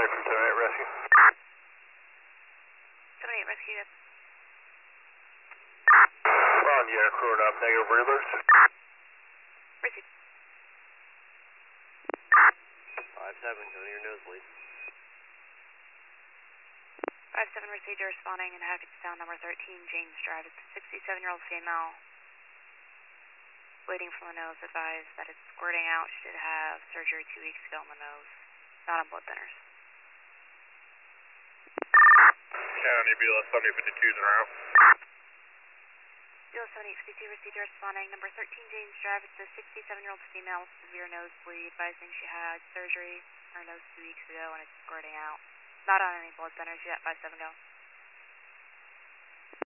from 78 Rescue. 78 Rescue, yes. Ron, yeah, crewing up, negative breathers. Received. 5-7, go to your nosebleed. 5-7 received, you're responding in Hackettstown, number 13, James Drive. It's a 67-year-old female. Bleeding from the nose, advised that it's squirting out. She did have surgery 2 weeks ago on the nose. Not on blood thinners. County, BLS 7852s en route. BLS 7852 received, you're responding. Number 13, James Drive. It's a 67-year-old female, severe nosebleed, advising she had surgery on her nose 2 weeks ago and it's squirting out. Not on any blood thinners yet, 5-7 go.